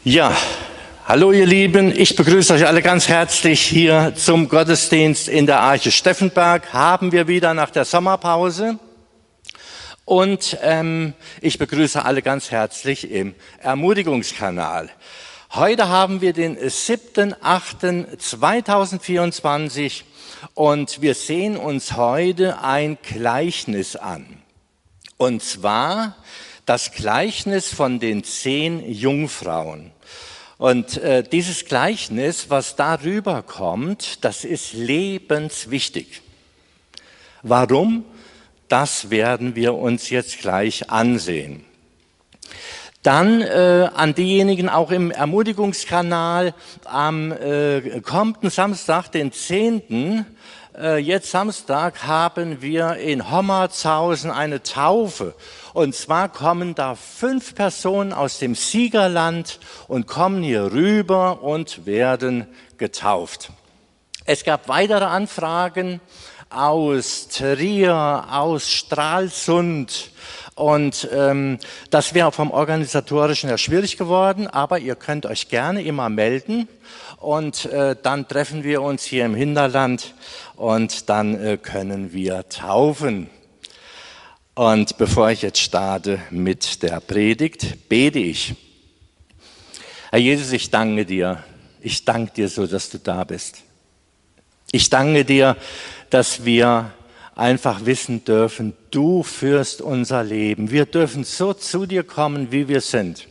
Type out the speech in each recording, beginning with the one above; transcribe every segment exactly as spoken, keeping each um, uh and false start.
Ja, hallo ihr Lieben, ich begrüße euch alle ganz herzlich hier zum Gottesdienst in der Arche Steffenberg. Haben wir wieder nach der Sommerpause und ähm, ich begrüße alle ganz herzlich im Ermutigungskanal. Heute haben wir den siebten achten zweitausendvierundzwanzig und wir sehen uns heute ein Gleichnis an. Und zwar das Gleichnis von den zehn Jungfrauen. Und äh, dieses Gleichnis, was darüber kommt, das ist lebenswichtig. Warum? Das werden wir uns jetzt gleich ansehen. Dann äh, an diejenigen auch im Ermutigungskanal am äh, kommenden Samstag, den zehnten Äh, jetzt Samstag haben wir in Hommerzhausen eine Taufe. Und zwar kommen da fünf Personen aus dem Siegerland und kommen hier rüber und werden getauft. Es gab weitere Anfragen aus Trier, aus Stralsund. Und ähm, das wäre vom Organisatorischen her schwierig geworden, aber ihr könnt euch gerne immer melden und äh, dann treffen wir uns hier im Hinterland und dann äh, können wir taufen. Und bevor ich jetzt starte mit der Predigt, bete ich. Herr Jesus, ich danke dir. Ich danke dir so, dass du da bist. Ich danke dir, dass wir einfach wissen dürfen, du führst unser Leben. Wir dürfen so zu dir kommen, wie wir sind.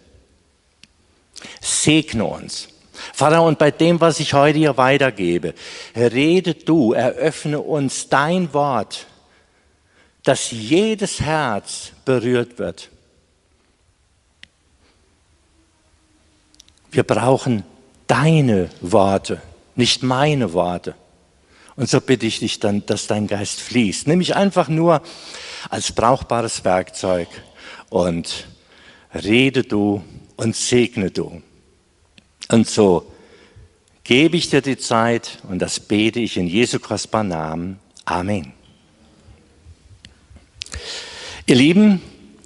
Segne uns. Vater, und bei dem, was ich heute hier weitergebe, rede du, eröffne uns dein Wort, dass jedes Herz berührt wird. Wir brauchen deine Worte, nicht meine Worte. Und so bitte ich dich dann, dass dein Geist fließt. Nimm mich einfach nur als brauchbares Werkzeug und rede du und segne du. Und so gebe ich dir die Zeit und das bete ich in Jesu kostbaren Namen. Amen. Ihr Lieben,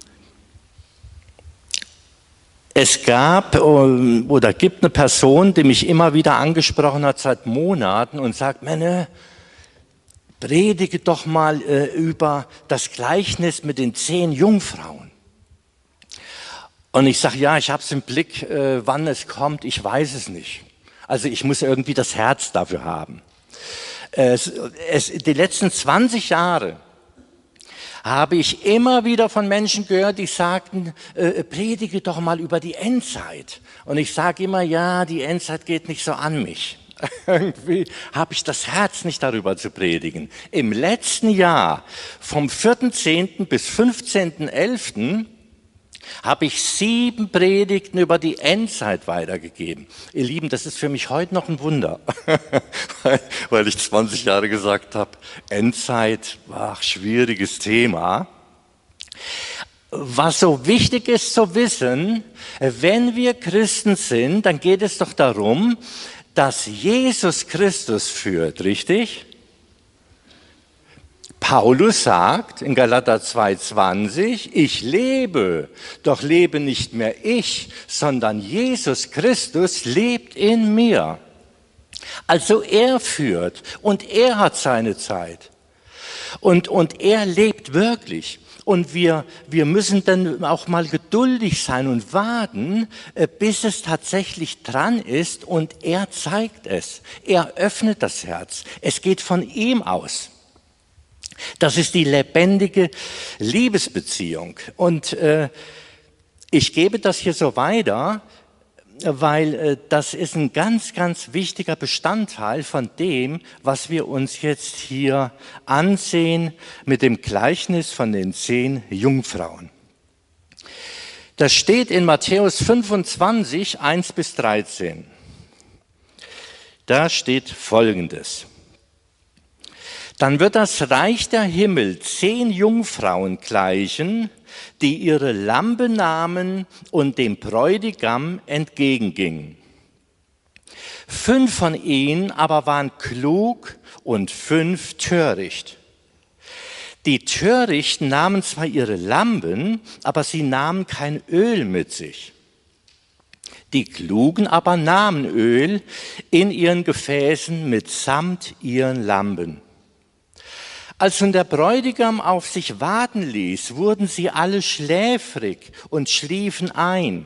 es gab oder gibt eine Person, die mich immer wieder angesprochen hat seit Monaten und sagt, Männer, predige doch mal äh, über das Gleichnis mit den zehn Jungfrauen. Und ich sage, ja, ich habe es im Blick, äh, wann es kommt, ich weiß es nicht. Also ich muss irgendwie das Herz dafür haben. Es, es, die letzten zwanzig Jahre habe ich immer wieder von Menschen gehört, die sagten, äh, predige doch mal über die Endzeit. Und ich sage immer, ja, die Endzeit geht nicht so an mich. Irgendwie habe ich das Herz nicht darüber zu predigen. Im letzten Jahr, vom vierten zehnten bis fünfzehnten elften habe ich sieben Predigten über die Endzeit weitergegeben. Ihr Lieben, das ist für mich heute noch ein Wunder, weil ich zwanzig Jahre gesagt habe, Endzeit, ach, schwieriges Thema. Was so wichtig ist zu wissen, wenn wir Christen sind, dann geht es doch darum, dass Jesus Christus führt, richtig? Paulus sagt in Galater zwei zwanzig, ich lebe, doch lebe nicht mehr ich, sondern Jesus Christus lebt in mir. Also er führt und er hat seine Zeit und, und er lebt wirklich. Und wir, wir müssen dann auch mal geduldig sein und warten, bis es tatsächlich dran ist und er zeigt es. Er öffnet das Herz. Es geht von ihm aus. Das ist die lebendige Liebesbeziehung. Und äh, ich gebe das hier so weiter, weil äh, das ist ein ganz, ganz wichtiger Bestandteil von dem, was wir uns jetzt hier ansehen mit dem Gleichnis von den zehn Jungfrauen. Das steht in Matthäus fünfundzwanzig, eins bis dreizehn. Da steht Folgendes. Dann wird das Reich der Himmel zehn Jungfrauen gleichen, die ihre Lampe nahmen und dem Bräutigam entgegengingen. Fünf von ihnen aber waren klug und fünf töricht. Die Törichten nahmen zwar ihre Lampen, aber sie nahmen kein Öl mit sich. Die Klugen aber nahmen Öl in ihren Gefäßen mitsamt ihren Lampen. Als nun der Bräutigam auf sich warten ließ, wurden sie alle schläfrig und schliefen ein.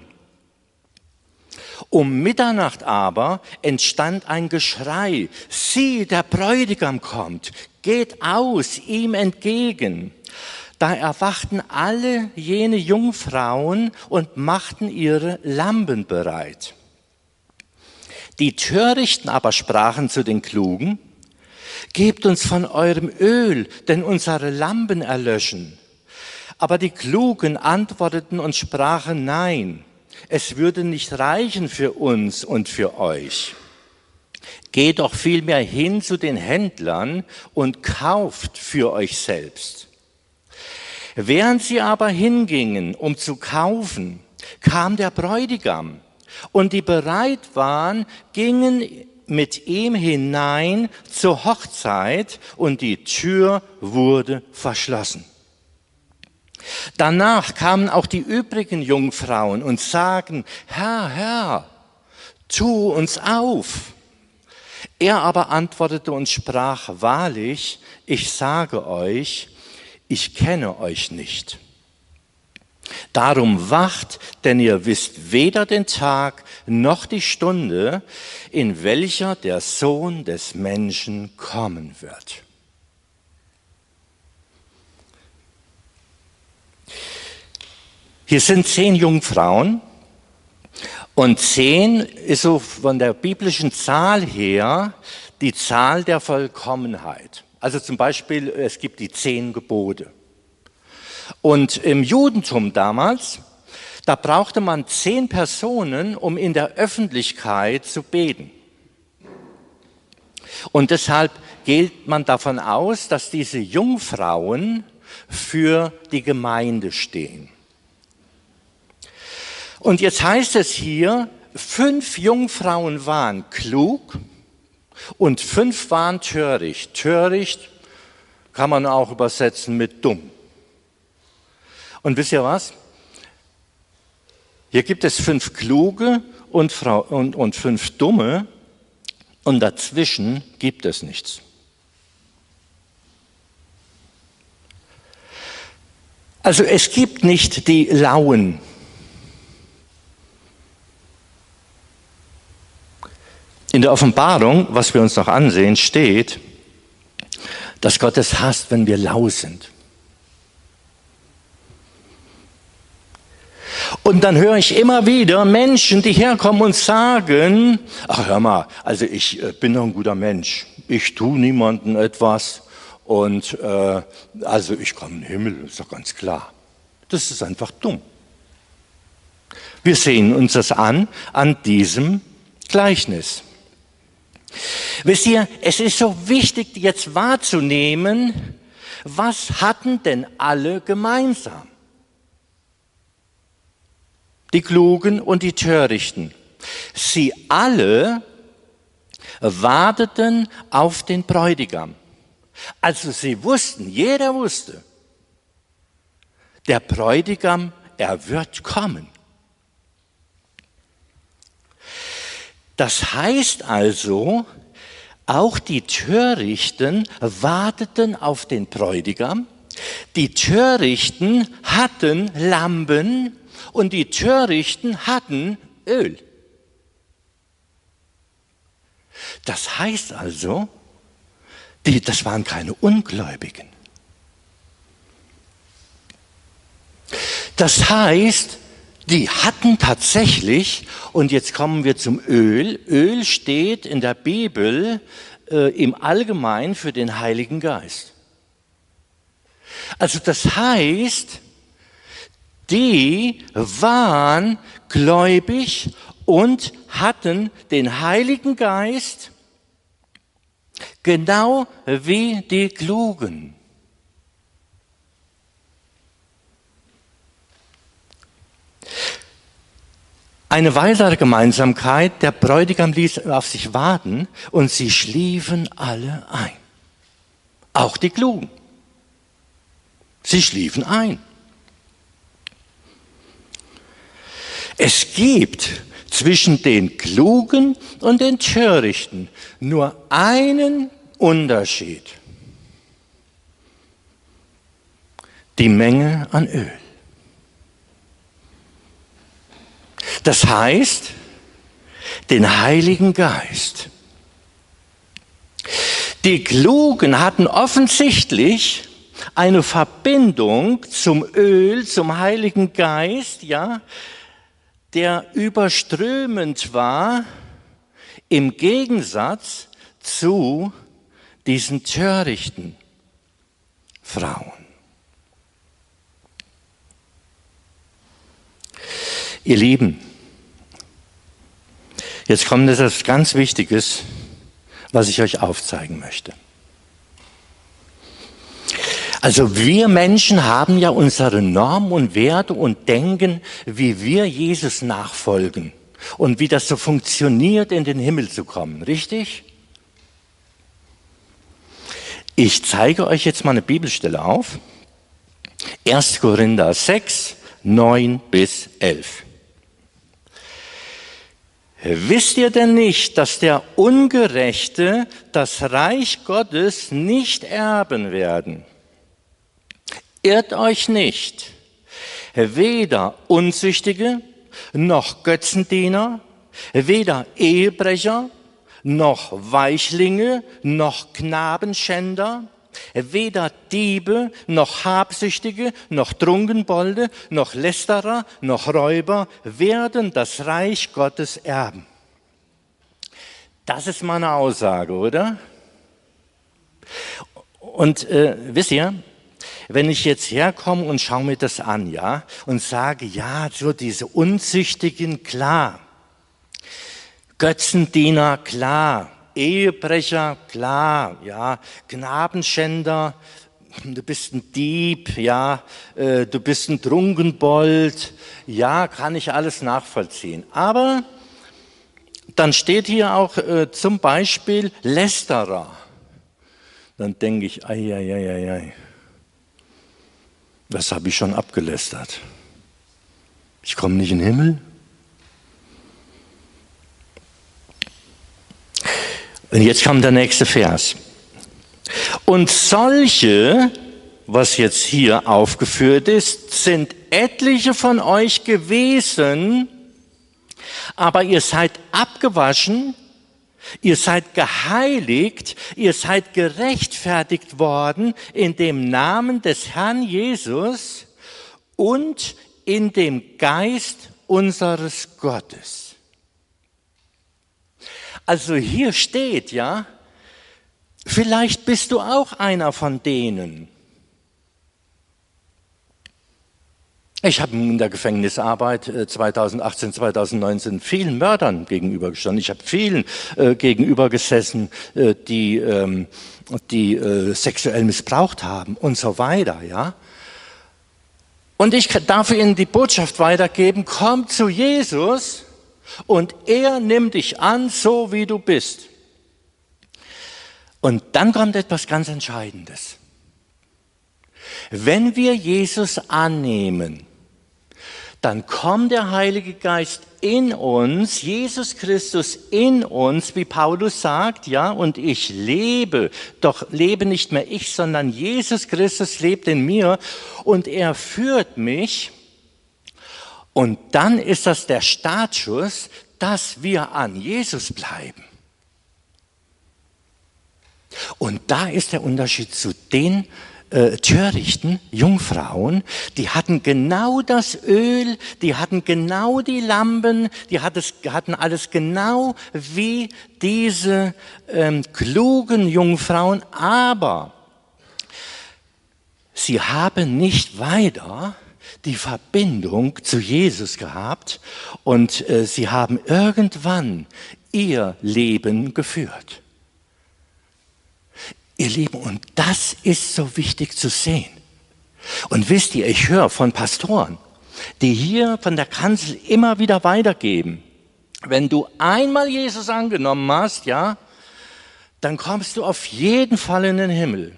Um Mitternacht aber entstand ein Geschrei: Sieh, der Bräutigam kommt, geht aus ihm entgegen. Da erwachten alle jene Jungfrauen und machten ihre Lampen bereit. Die Törichten aber sprachen zu den Klugen: Gebt uns von eurem Öl, denn unsere Lampen erlöschen. Aber die Klugen antworteten und sprachen: Nein, es würde nicht reichen für uns und für euch. Geht doch vielmehr hin zu den Händlern und kauft für euch selbst. Während sie aber hingingen, um zu kaufen, kam der Bräutigam, und die bereit waren, gingen mit ihm hinein zur Hochzeit, und die Tür wurde verschlossen. Danach kamen auch die übrigen Jungfrauen und sagten: Herr, Herr, tu uns auf. Er aber antwortete und sprach: Wahrlich, ich sage euch, ich kenne euch nicht. Darum wacht, denn ihr wisst weder den Tag noch die Stunde, in welcher der Sohn des Menschen kommen wird. Hier sind zehn Jungfrauen, und zehn ist so von der biblischen Zahl her die Zahl der Vollkommenheit. Also zum Beispiel, es gibt die zehn Gebote. Und im Judentum damals, da brauchte man zehn Personen, um in der Öffentlichkeit zu beten. Und deshalb geht man davon aus, dass diese Jungfrauen für die Gemeinde stehen. Und jetzt heißt es hier, fünf Jungfrauen waren klug und fünf waren töricht. Töricht kann man auch übersetzen mit dumm. Und wisst ihr was? Hier gibt es fünf kluge und, Frau, und, und fünf dumme, und dazwischen gibt es nichts. Also es gibt nicht die Lauen. In der Offenbarung, was wir uns noch ansehen, steht, dass Gott es hasst, wenn wir lau sind. Und dann höre ich immer wieder Menschen, die herkommen und sagen: Ach, hör mal, also ich äh, bin doch ein guter Mensch. Ich tue niemandem etwas und äh, also ich komme in den Himmel, ist doch ganz klar. Das ist einfach dumm. Wir sehen uns das an, an diesem Gleichnis. Wisst ihr, es ist so wichtig, jetzt wahrzunehmen, was hatten denn alle gemeinsam? Die Klugen und die Törichten. Sie alle warteten auf den Bräutigam. Also sie wussten, jeder wusste, der Bräutigam, er wird kommen. Das heißt also, auch die Törichten warteten auf den Bräutigam. Die Törichten hatten Lampen und die Törichten hatten Öl. Das heißt also, die, das waren keine Ungläubigen. Das heißt, die hatten tatsächlich, und jetzt kommen wir zum Öl. Öl steht in der Bibel äh, im Allgemeinen für den Heiligen Geist. Also das heißt, die waren gläubig und hatten den Heiligen Geist, genau wie die Klugen. Eine weitere Gemeinsamkeit: Der Bräutigam ließ auf sich warten und sie schliefen alle ein. Auch die Klugen. Sie schliefen ein. Es gibt zwischen den Klugen und den Törichten nur einen Unterschied. Die Menge an Öl. Das heißt, den Heiligen Geist. Die Klugen hatten offensichtlich eine Verbindung zum Öl, zum Heiligen Geist, ja, der überströmend war, im Gegensatz zu diesen törichten Frauen. Ihr Lieben, jetzt kommt etwas ganz Wichtiges, was ich euch aufzeigen möchte. Also wir Menschen haben ja unsere Normen und Werte und Denken, wie wir Jesus nachfolgen und wie das so funktioniert, in den Himmel zu kommen, richtig? Ich zeige euch jetzt mal eine Bibelstelle auf. erster Korinther sechs, neun bis elf. Wisst ihr denn nicht, dass der Ungerechte das Reich Gottes nicht erben werden? Irrt euch nicht, weder Unzüchtige, noch Götzendiener, weder Ehebrecher, noch Weichlinge, noch Knabenschänder, weder Diebe, noch Habsüchtige, noch Trunkenbolde, noch Lästerer, noch Räuber werden das Reich Gottes erben. Das ist meine Aussage, oder? Und äh, wisst ihr, wenn ich jetzt herkomme und schaue mir das an, ja, und sage, ja, so diese Unzüchtigen, klar, Götzendiener, klar, Ehebrecher, klar, ja, Knabenschänder, du bist ein Dieb, ja, äh, du bist ein Trunkenbold, ja, kann ich alles nachvollziehen. Aber dann steht hier auch äh, zum Beispiel Lästerer. Dann denke ich, ei, ei, ei, ei, ei. Das habe ich schon abgelästert. Ich komme nicht in den Himmel. Und jetzt kommt der nächste Vers. Und solche, was jetzt hier aufgeführt ist, sind etliche von euch gewesen, aber ihr seid abgewaschen, ihr seid geheiligt, ihr seid gerechtfertigt worden in dem Namen des Herrn Jesus und in dem Geist unseres Gottes. Also hier steht ja, vielleicht bist du auch einer von denen. Ich habe in der Gefängnisarbeit zweitausendachtzehn, zweitausendneunzehn vielen Mördern gegenübergestanden. Ich habe vielen äh, gegenüber gesessen, äh, die, ähm, die äh, sexuell missbraucht haben und so weiter. Ja? Und ich darf Ihnen die Botschaft weitergeben, komm zu Jesus und er nimmt dich an, so wie du bist. Und dann kommt etwas ganz Entscheidendes. Wenn wir Jesus annehmen, dann kommt der Heilige Geist in uns, Jesus Christus in uns, wie Paulus sagt, ja, und ich lebe, doch lebe nicht mehr ich, sondern Jesus Christus lebt in mir und er führt mich. Und dann ist das der Startschuss, dass wir an Jesus bleiben. Und da ist der Unterschied zu den Äh, törichten Jungfrauen, die hatten genau das Öl, die hatten genau die Lampen, die hatten alles genau wie diese ähm, klugen Jungfrauen, aber sie haben nicht weiter die Verbindung zu Jesus gehabt und äh, sie haben irgendwann ihr Leben geführt. Ihr Lieben, und das ist so wichtig zu sehen. Und wisst ihr, ich höre von Pastoren, die hier von der Kanzel immer wieder weitergeben, wenn du einmal Jesus angenommen hast, ja, dann kommst du auf jeden Fall in den Himmel.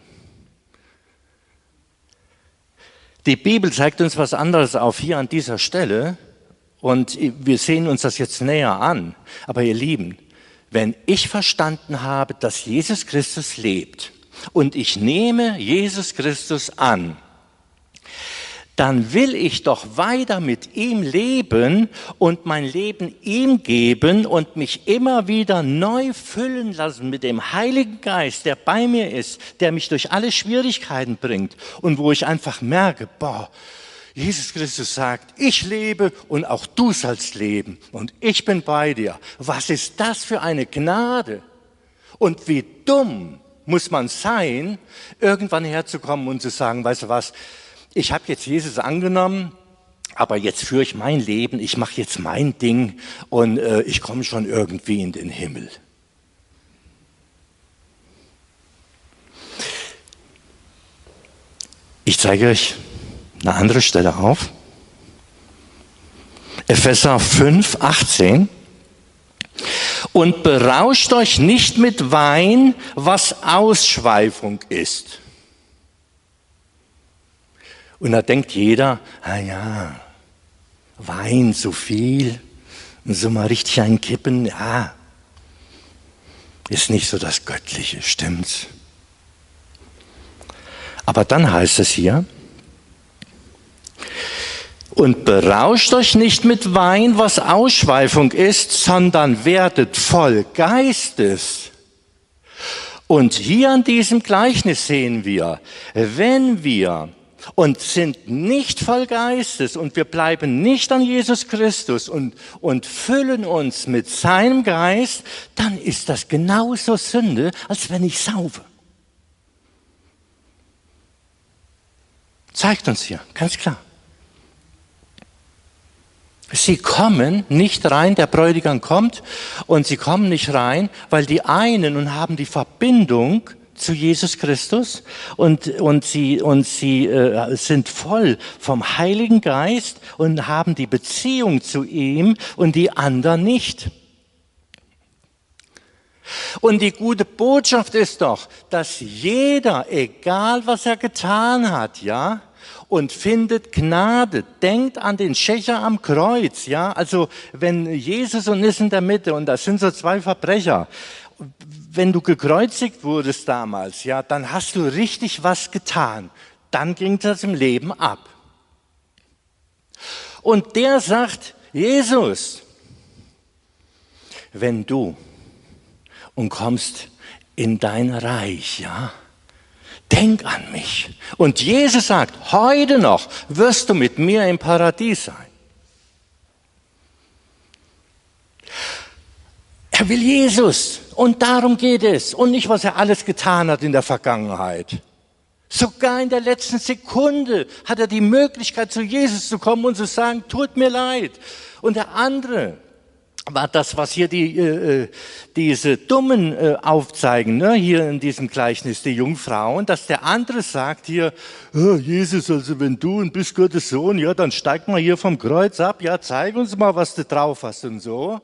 Die Bibel zeigt uns was anderes auf hier an dieser Stelle Und wir sehen uns das jetzt näher an. Aber ihr Lieben, wenn ich verstanden habe, dass Jesus Christus lebt und ich nehme Jesus Christus an, dann will ich doch weiter mit ihm leben und mein Leben ihm geben und mich immer wieder neu füllen lassen mit dem Heiligen Geist, der bei mir ist, der mich durch alle Schwierigkeiten bringt und wo ich einfach merke, boah, Jesus Christus sagt, ich lebe und auch du sollst leben und ich bin bei dir. Was ist das für eine Gnade? Und wie dumm muss man sein, irgendwann herzukommen und zu sagen, weißt du was, ich habe jetzt Jesus angenommen, aber jetzt führe ich mein Leben, ich mache jetzt mein Ding und äh, ich komme schon irgendwie in den Himmel. Ich zeige euch eine andere Stelle auf. Epheser fünf, achtzehn. Und berauscht euch nicht mit Wein, was Ausschweifung ist. Und da denkt jeder, ah ja, Wein so viel, so mal richtig einkippen, ja, ist nicht so das Göttliche, stimmt's? Aber dann heißt es hier, und berauscht euch nicht mit Wein, was Ausschweifung ist, sondern werdet voll Geistes. Und hier an diesem Gleichnis sehen wir, wenn wir und sind nicht voll Geistes und wir bleiben nicht an Jesus Christus und, und füllen uns mit seinem Geist, dann ist das genauso Sünde, als wenn ich saufe. Zeigt uns hier, ganz klar. Sie kommen nicht rein, der Bräutigam kommt und sie kommen nicht rein, weil die einen und haben die Verbindung zu Jesus Christus und, und sie, und sie äh, sind voll vom Heiligen Geist und haben die Beziehung zu ihm und die anderen nicht. Und die gute Botschaft ist doch, dass jeder, egal was er getan hat, ja, und findet Gnade, denkt an den Schächer am Kreuz, ja, also wenn Jesus und ist in der Mitte und das sind so zwei Verbrecher, wenn du gekreuzigt wurdest damals, ja, dann hast du richtig was getan, dann ging das im Leben ab. Und der sagt, Jesus, wenn du und kommst in dein Reich, ja, denk an mich. Und Jesus sagt, heute noch wirst du mit mir im Paradies sein. Er will Jesus und darum geht es und nicht, was er alles getan hat in der Vergangenheit. Sogar in der letzten Sekunde hat er die Möglichkeit, zu Jesus zu kommen und zu sagen, tut mir leid. Und der andere war das, was hier die, äh, diese Dummen äh, aufzeigen, ne? Hier in diesem Gleichnis, die Jungfrauen, dass der andere sagt hier, oh, Jesus, also wenn du und bist Gottes Sohn, ja, dann steig mal hier vom Kreuz ab, ja, zeig uns mal, was du drauf hast und so.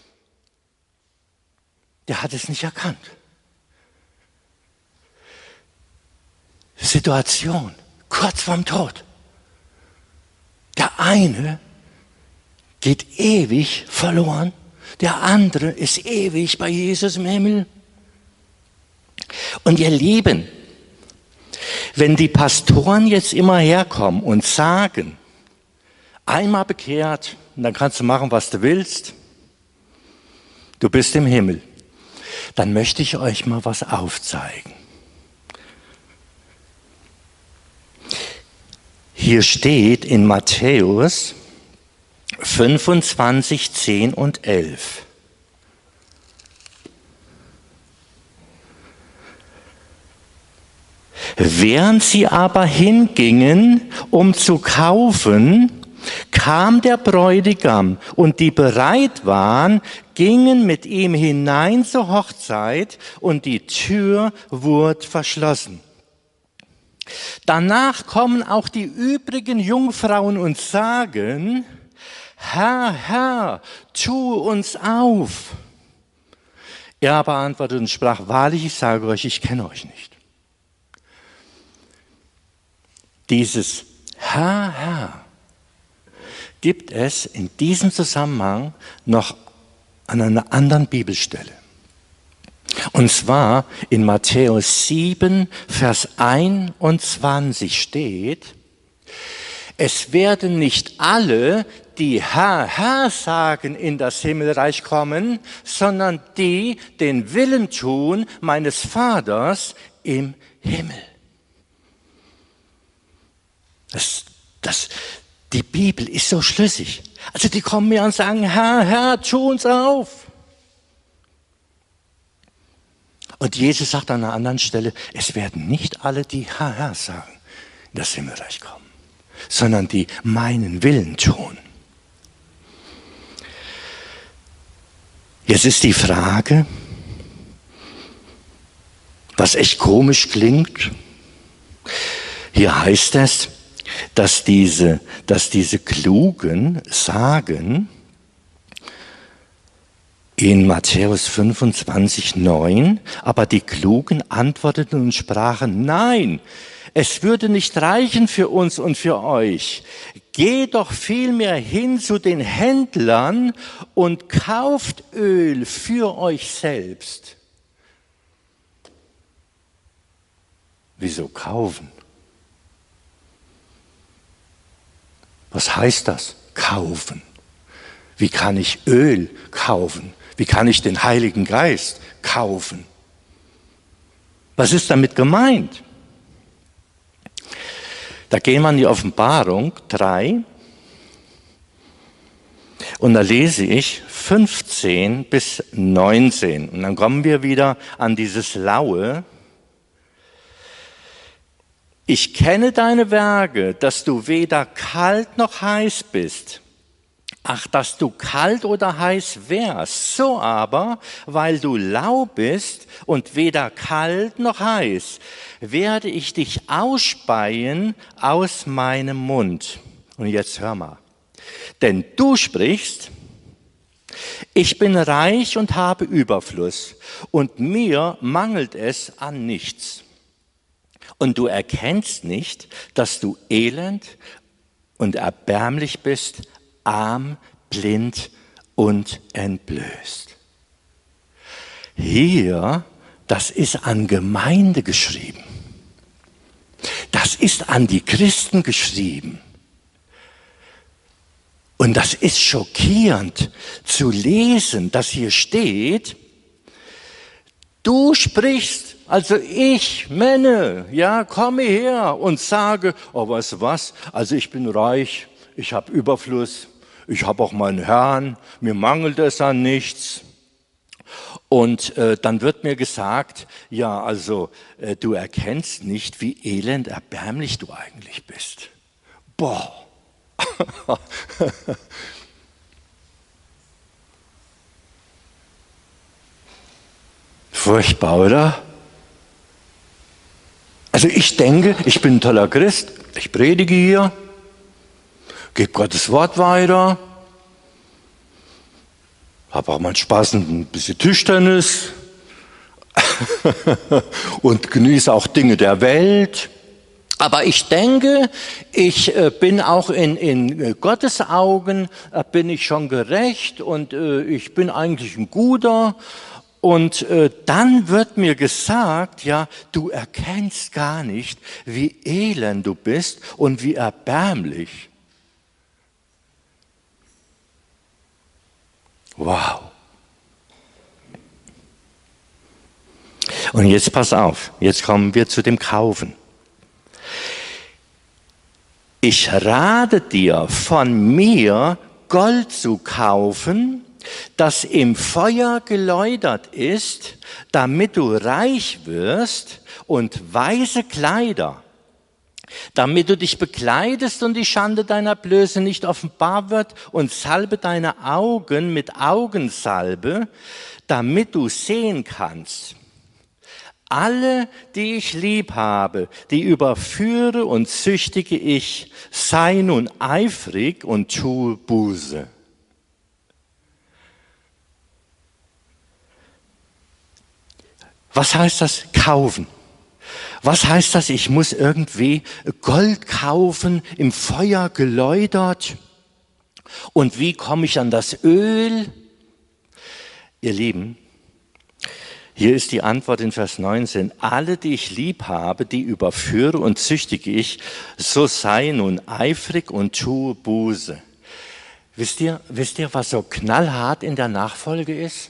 Der hat es nicht erkannt. Situation, kurz vorm Tod. Der eine geht ewig verloren, der andere ist ewig bei Jesus im Himmel. Und ihr Lieben, wenn die Pastoren jetzt immer herkommen und sagen, einmal bekehrt, und dann kannst du machen, was du willst, du bist im Himmel, dann möchte ich euch mal was aufzeigen. Hier steht in Matthäus fünfundzwanzig, zehn und elf. Während sie aber hingingen, um zu kaufen, kam der Bräutigam und die bereit waren, gingen mit ihm hinein zur Hochzeit und die Tür wurde verschlossen. Danach kommen auch die übrigen Jungfrauen und sagen, Herr, Herr, tu uns auf. Er aber antwortete und sprach, wahrlich, ich sage euch, ich kenne euch nicht. Dieses Herr, Herr gibt es in diesem Zusammenhang noch an einer anderen Bibelstelle. Und zwar in Matthäus sieben, Vers einundzwanzig steht: Es werden nicht alle, die Herr, Herr sagen, in das Himmelreich kommen, sondern die den Willen tun meines Vaters im Himmel. Das, das, die Bibel ist so schlüssig. Also die kommen mir und sagen, Herr, Herr, tu uns auf. Und Jesus sagt an einer anderen Stelle, es werden nicht alle, die Herr, Herr sagen, in das Himmelreich kommen, sondern die meinen Willen tun. Jetzt ist die Frage, was echt komisch klingt. Hier heißt es, dass diese, dass diese Klugen sagen, in Matthäus fünfundzwanzig, neun, aber die Klugen antworteten und sprachen, nein, es würde nicht reichen für uns und für euch. Geht doch vielmehr hin zu den Händlern und kauft Öl für euch selbst. Wieso kaufen? Was heißt das? Kaufen. Wie kann ich Öl kaufen? Wie kann ich den Heiligen Geist kaufen? Was ist damit gemeint? Da gehen wir in die Offenbarung drei und da lese ich fünfzehn bis neunzehn. Und dann kommen wir wieder an dieses Laue. Ich kenne deine Werke, dass du weder kalt noch heiß bist. Ach, dass du kalt oder heiß wärst, so aber, weil du lau bist und weder kalt noch heiß, werde ich dich ausspeien aus meinem Mund. Und jetzt hör mal. Denn du sprichst, ich bin reich und habe Überfluss und mir mangelt es an nichts. Und du erkennst nicht, dass du elend und erbärmlich bist, arm, blind und entblößt. Hier, das ist an Gemeinde geschrieben. Das ist an die Christen geschrieben. Und das ist schockierend zu lesen, dass hier steht, du sprichst, also ich, Männer, ja, komme her und sage, oh, weißt du was, also ich bin reich, ich habe Überfluss, ich habe auch meinen Herrn, mir mangelt es an nichts. Und äh, dann wird mir gesagt, ja, also äh, du erkennst nicht, wie elend erbärmlich du eigentlich bist. Boah. Furchtbar, oder? Also ich denke, ich bin ein toller Christ, ich predige hier, gebe Gottes Wort weiter, habe auch mal Spaß und ein bisschen Tischtennis und genieße auch Dinge der Welt. Aber ich denke, ich äh, bin auch in, in äh, Gottes Augen, äh, bin ich schon gerecht und äh, ich bin eigentlich ein Guter. Und äh, dann wird mir gesagt, ja, du erkennst gar nicht, wie elend du bist und wie erbärmlich. Wow. Und jetzt pass auf, jetzt kommen wir zu dem Kaufen. Ich rate dir, von mir Gold zu kaufen, das im Feuer geläutert ist, damit du reich wirst, und weiße Kleider, damit du dich bekleidest und die Schande deiner Blöße nicht offenbar wird, und salbe deine Augen mit Augensalbe, damit du sehen kannst. Alle, die ich lieb habe, die überführe und züchtige ich, sei nun eifrig und tue Buße. Was heißt das? Kaufen. Was heißt das? Ich muss irgendwie Gold kaufen, im Feuer geläutert. Und wie komme ich an das Öl? Ihr Lieben, hier ist die Antwort in Vers neunzehn. Alle, die ich lieb habe, die überführe und züchtige ich, so sei nun eifrig und tue Buße. Wisst ihr, wisst ihr, was so knallhart in der Nachfolge ist?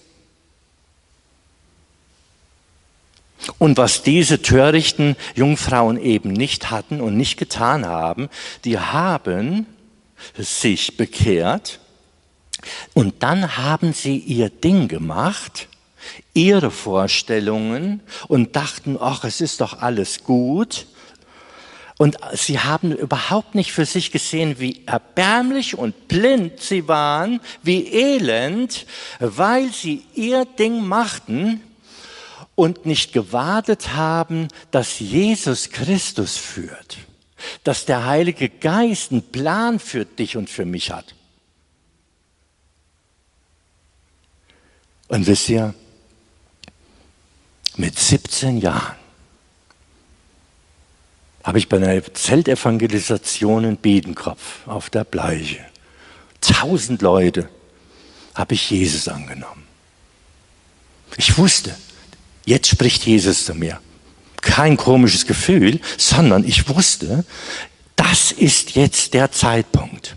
Und was diese törichten Jungfrauen eben nicht hatten und nicht getan haben, die haben sich bekehrt und dann haben sie ihr Ding gemacht, ihre Vorstellungen und dachten, ach, es ist doch alles gut. Und sie haben überhaupt nicht für sich gesehen, wie erbärmlich und blind sie waren, wie elend, weil sie ihr Ding machten und nicht gewartet haben, dass Jesus Christus führt, dass der Heilige Geist einen Plan für dich und für mich hat. Und wisst ihr, mit siebzehn Jahren habe ich bei einer Zeltevangelisation in Biedenkopf auf der Bleiche, tausend Leute, habe ich Jesus angenommen. Ich wusste, jetzt spricht Jesus zu mir. Kein komisches Gefühl, sondern ich wusste, das ist jetzt der Zeitpunkt.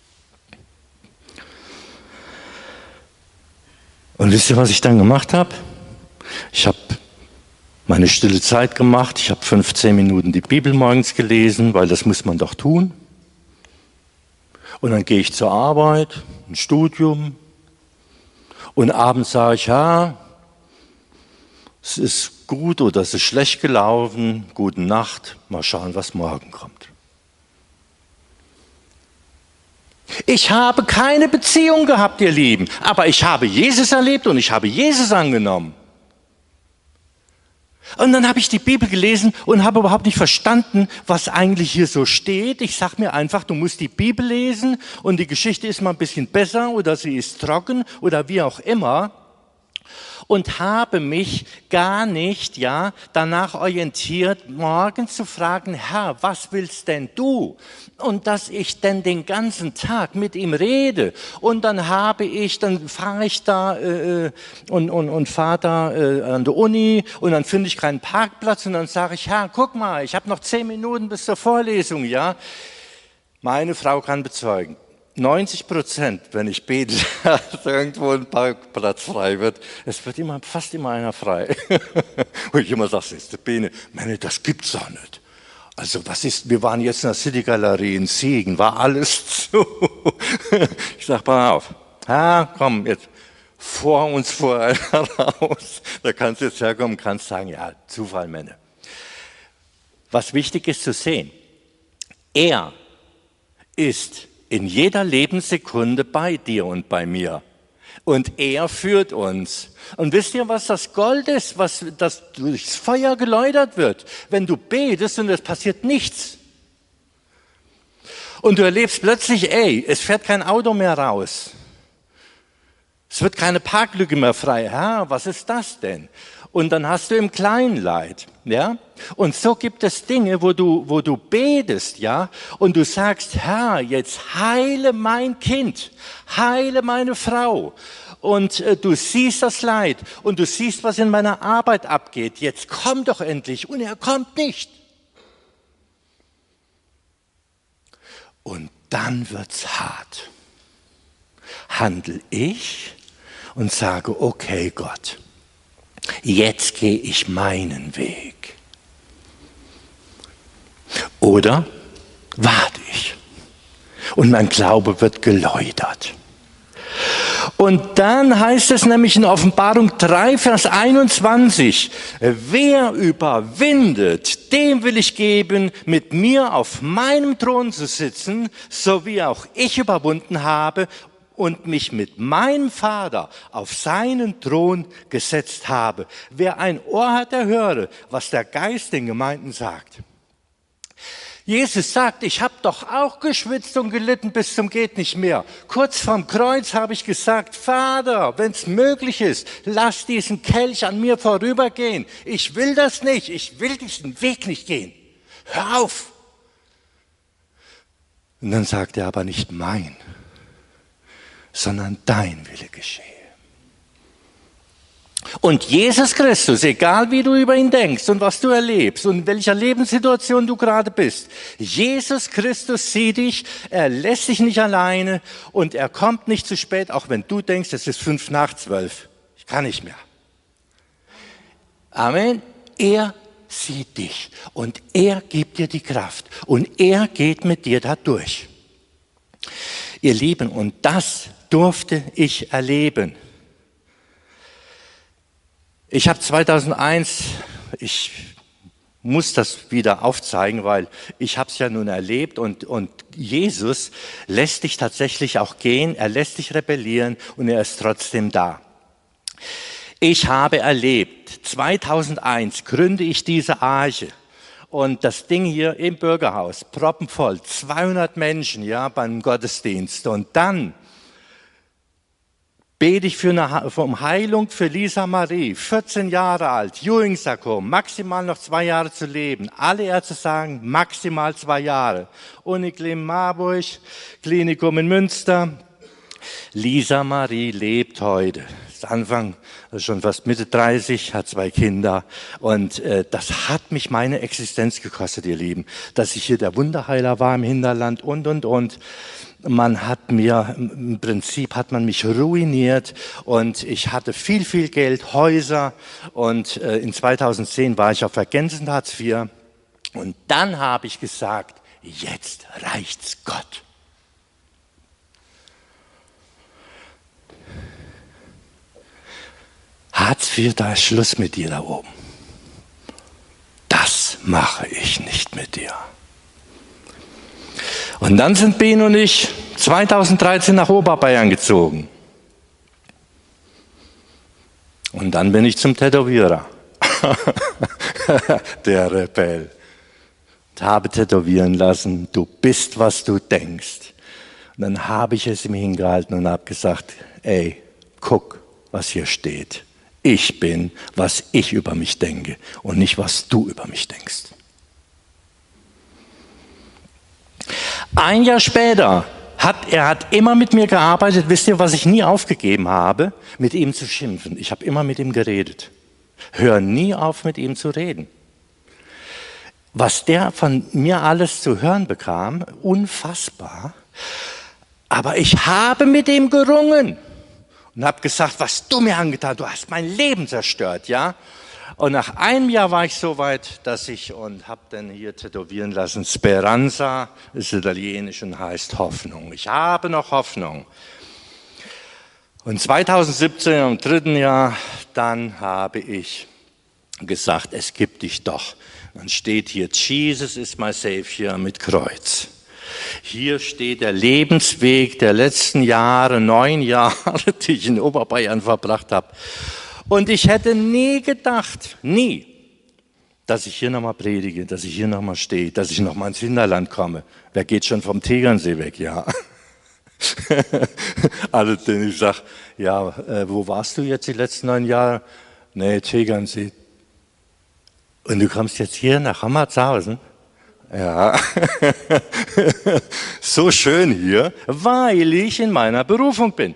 Und wisst ihr, was ich dann gemacht habe? Ich habe meine stille Zeit gemacht. Ich habe fünfzehn Minuten die Bibel morgens gelesen, weil das muss man doch tun. Und dann gehe ich zur Arbeit, ein Studium. Und abends sage ich, ja, es ist gut oder es ist schlecht gelaufen, gute Nacht, mal schauen, was morgen kommt. Ich habe keine Beziehung gehabt, ihr Lieben, aber ich habe Jesus erlebt und ich habe Jesus angenommen. Und dann habe ich die Bibel gelesen und habe überhaupt nicht verstanden, was eigentlich hier so steht. Ich sage mir einfach, du musst die Bibel lesen und die Geschichte ist mal ein bisschen besser oder sie ist trocken oder wie auch immer. Und habe mich gar nicht, ja, danach orientiert, morgen zu fragen, Herr, was willst denn du? Und dass ich denn den ganzen Tag mit ihm rede. Und dann habe ich, dann fahre ich da äh, und, und, und fahre da äh, an der Uni und dann finde ich keinen Parkplatz und dann sage ich, Herr, guck mal, ich habe noch zehn Minuten bis zur Vorlesung, ja. Meine Frau kann bezeugen. neunzig Prozent, wenn ich bete, dass irgendwo ein Parkplatz frei wird, es wird immer, fast immer einer frei. Und ich immer sage, das ist Bene, meine, das gibt's doch nicht. Also was ist, wir waren jetzt in der City Galerie in Siegen, war alles zu. Ich sage, pass auf, ja, komm, jetzt vor uns vor einer raus, da kannst du jetzt herkommen, kannst sagen, ja, Zufall, Männer. Was wichtig ist zu sehen, er ist in jeder Lebenssekunde bei dir und bei mir. Und er führt uns. Und wisst ihr, was das Gold ist, was das durchs Feuer geläutert wird? Wenn du betest und es passiert nichts. Und du erlebst plötzlich, ey, es fährt kein Auto mehr raus. Es wird keine Parklücke mehr frei. Herr, was ist das denn? Und dann hast du im Kleinen Leid, ja? Und so gibt es Dinge, wo du, wo du betest, ja? Und du sagst, Herr, jetzt heile mein Kind, heile meine Frau. Und äh, du siehst das Leid und du siehst, was in meiner Arbeit abgeht. Jetzt komm doch endlich. Und er kommt nicht. Und dann wird's hart. Handel ich und sage, okay, Gott, jetzt gehe ich meinen Weg. Oder warte ich und mein Glaube wird geläutert. Und dann heißt es nämlich in Offenbarung drei, Vers einundzwanzig, wer überwindet, dem will ich geben, mit mir auf meinem Thron zu sitzen, so wie auch ich überwunden habe und mich mit meinem Vater auf seinen Thron gesetzt habe. Wer ein Ohr hat, der höre, was der Geist den Gemeinden sagt. Jesus sagt, ich habe doch auch geschwitzt und gelitten bis zum geht nicht mehr. Kurz vorm Kreuz habe ich gesagt, Vater, wenn es möglich ist, lass diesen Kelch an mir vorübergehen. Ich will das nicht, ich will diesen Weg nicht gehen. Hör auf. Und dann sagt er aber nicht mein, sondern dein Wille geschehe. Und Jesus Christus, egal wie du über ihn denkst und was du erlebst und in welcher Lebenssituation du gerade bist, Jesus Christus sieht dich, er lässt dich nicht alleine und er kommt nicht zu spät, auch wenn du denkst, es ist fünf nach zwölf. Ich kann nicht mehr. Amen. Er sieht dich und er gibt dir die Kraft und er geht mit dir da durch. Ihr Lieben, und das durfte ich erleben. Ich habe zweitausendeins, ich muss das wieder aufzeigen, weil ich habe es ja nun erlebt und, und Jesus lässt dich tatsächlich auch gehen, er lässt dich rebellieren und er ist trotzdem da. Ich habe erlebt, zweitausendeins gründe ich diese Arche und das Ding hier im Bürgerhaus, proppenvoll, zweihundert Menschen, ja, beim Gottesdienst und dann bete ich für eine um Heilung für Lisa Marie, vierzehn Jahre alt, Ewing-Sarkom, maximal noch zwei Jahre zu leben. Alle Ärzte sagen maximal zwei Jahre. Uniklinik Marburg, Klinikum in Münster. Lisa Marie lebt heute. Ist Anfang, schon fast Mitte dreißig, hat zwei Kinder. Und äh, das hat mich meine Existenz gekostet, ihr Lieben. Dass ich hier der Wunderheiler war im Hinterland und, und, und. Man hat mir, im Prinzip hat man mich ruiniert und ich hatte viel, viel Geld, Häuser und äh, in zweitausendzehn war ich auf ergänzend Hartz vier und dann habe ich gesagt, jetzt reicht's Gott. Hartz vier, da ist Schluss mit dir da oben. Das mache ich nicht mit dir. Und dann sind Ben und ich zweitausenddreizehn nach Oberbayern gezogen. Und dann bin ich zum Tätowierer. Der Rebell. Ich habe tätowieren lassen, du bist, was du denkst. Und dann habe ich es ihm hingehalten und habe gesagt, ey, guck, was hier steht. Ich bin, was ich über mich denke und nicht, was du über mich denkst. Ein Jahr später hat er hat immer mit mir gearbeitet. Wisst ihr, was ich nie aufgegeben habe? Mit ihm zu schimpfen. Ich habe immer mit ihm geredet. Hör nie auf, mit ihm zu reden. Was der von mir alles zu hören bekam, unfassbar. Aber ich habe mit ihm gerungen und habe gesagt, was du mir angetan, du hast mein Leben zerstört, ja? Und nach einem Jahr war ich so weit, dass ich und habe dann hier tätowieren lassen, Speranza, ist italienisch und heißt Hoffnung. Ich habe noch Hoffnung. Und zweitausendsiebzehn, im dritten Jahr, dann habe ich gesagt, es gibt dich doch. Dann steht hier, Jesus is my Savior mit Kreuz. Hier steht der Lebensweg der letzten Jahre, neun Jahre, die ich in Oberbayern verbracht habe. Und ich hätte nie gedacht, nie, dass ich hier nochmal predige, dass ich hier nochmal stehe, dass ich nochmal ins Hinterland komme. Wer geht schon vom Tegernsee weg, ja? Also, denn ich sage, ja, äh, wo warst du jetzt die letzten neun Jahre? Nee, Tegernsee. Und du kommst jetzt hier nach Hammertshausen? Ja, so schön hier, weil ich in meiner Berufung bin.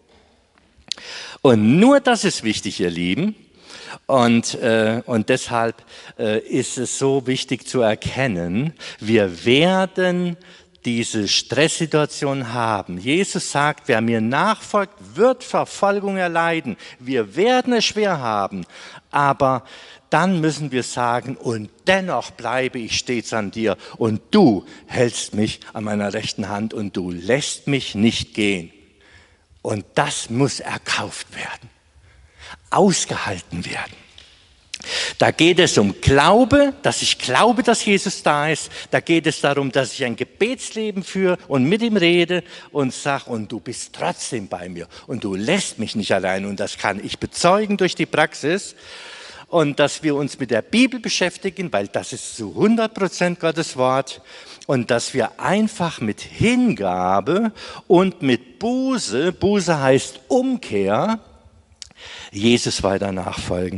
Und nur das ist wichtig, ihr Lieben. Und, äh, und deshalb äh, ist es so wichtig zu erkennen, wir werden diese Stresssituation haben. Jesus sagt, wer mir nachfolgt, wird Verfolgung erleiden. Wir werden es schwer haben, aber dann müssen wir sagen, und dennoch bleibe ich stets an dir und du hältst mich an meiner rechten Hand und du lässt mich nicht gehen. Und das muss erkauft werden, ausgehalten werden. Da geht es um Glaube, dass ich glaube, dass Jesus da ist. Da geht es darum, dass ich ein Gebetsleben führe und mit ihm rede und sage, und du bist trotzdem bei mir und du lässt mich nicht allein. Und das kann ich bezeugen durch die Praxis. Und dass wir uns mit der Bibel beschäftigen, weil das ist zu hundert Prozent Gottes Wort. Und dass wir einfach mit Hingabe und mit Buße, Buße heißt Umkehr, Jesus weiter nachfolgen.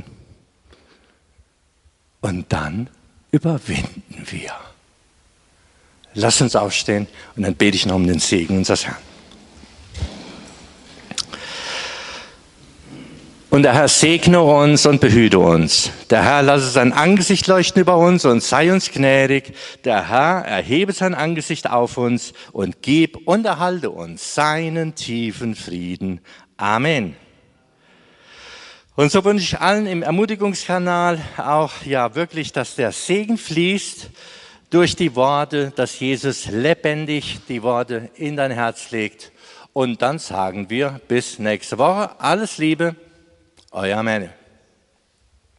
Und dann überwinden wir. Lass uns aufstehen und dann bete ich noch um den Segen unseres Herrn. Und der Herr segne uns und behüte uns. Der Herr lasse sein Angesicht leuchten über uns und sei uns gnädig. Der Herr erhebe sein Angesicht auf uns und gib und erhalte uns seinen tiefen Frieden. Amen. Und so wünsche ich allen im Ermutigungskanal auch ja wirklich, dass der Segen fließt durch die Worte, dass Jesus lebendig die Worte in dein Herz legt. Und dann sagen wir bis nächste Woche. Alles Liebe, euer Menne.